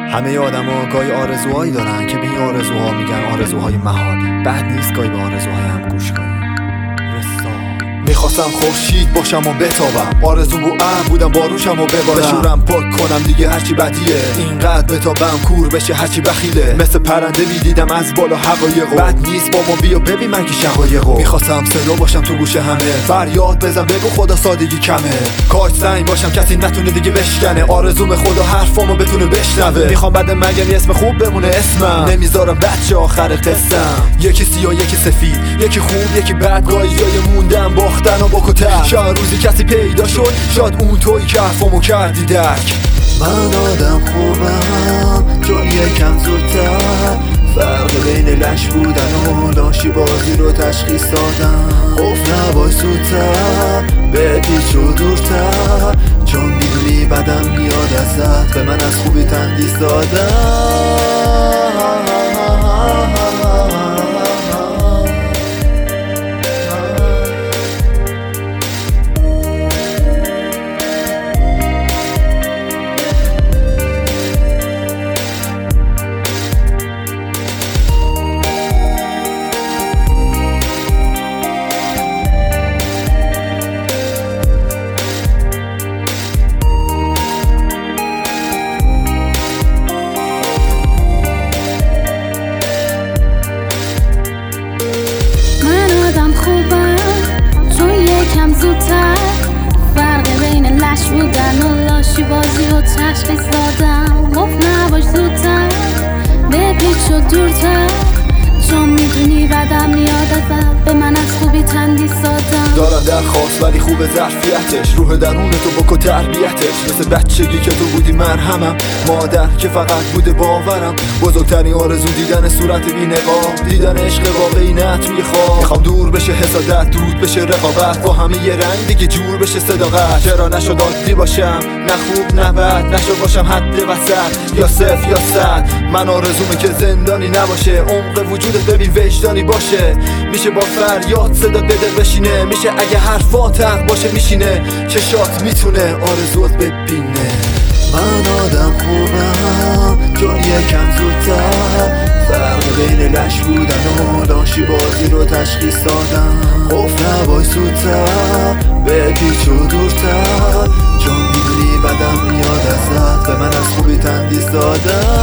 همه آدما گاهی آرزوهایی دارن که به این آرزوها میگن آرزوهای محال. بد نیست گاهی به آرزوهای هم گوش کنیم. میخواستم خورشید باشم و بتابم، آرزو بو بودم باروشم و ببارم، بشورم پاک کنم دیگه هرچی بدیه، اینقدر بتابم کور بشه هرچی بخیله، مثل پرنده میدیدم از بالا حقایقو. بد نیست با ما بیا ببین من که شقایقو. میخواستم صدا باشم تو گوش همه، فریاد بزن بگو خدا سادگی کمه، کاش سنگ باشم کسی نتونه دیگه بشکنه، آرزوم خدا حرفامو بتونه بشنوه. میخوام بعد مرگم اسم خوب بمونه اسمم، نمیذارم بچه آخر قصم، یکی سیاه یکی سفید، یکی خوب یکی بد، گاهی جای موندم باختن و بکتر. شاید روزی کسی پیدا شد، شاید اون تویی که حرفامو کردی درک. من آدم خوبم چون یکم زودتر فرق بین لش بودن و لاشی بازی رو تشخیص دادم. خوف نباش زودتر به پیچ و دورتر، چون میدونی بدم میاد ازت، به من از خوبی تندیس دادم. زودتر فرق بین لش بودن و لاشی بازی رو تشخیص دادم. گفت نباش زودتر به پیچ و دورتر، چون میدونی بدم میاد ازت، به من از خوبی تندیس دادم. دارم درخواست ولی خوب ظرفیتش، روح درون تو بکن تربیتش، مثل بچگی که تو بودی مرهمم، مادر که فقط بوده باورم، بزرگترین آرزو دیدن صورت بی نقاب، دیدن عشق واقعی نه توی خواب. میخوام دور بشه حسادت، دود بشه رقابت، با همه یه رنگ دیگه جور بشه صداقت. چرا نشد عادی باشم، نه خوب نه بد، نشد باشم حد وسط، یا صفر یا صد. من آرزومه که زندانی نباشه، عمق وجودت ببین وجدانی باشه، میشه با فریاد صدا بده بشینه، میشه اگه حرفات حق باشه میشینه، چشات میتونه آرزوت ببینه. من آدم خوبم چون یکم زودتر فرق بین لش بودن و لاشی بازی رو تشخیص دادم. خوف نباش زودتر به پیچ و دورتر، چون میدونی بدم میاد ازت، به من از خوبی تندیس دادم.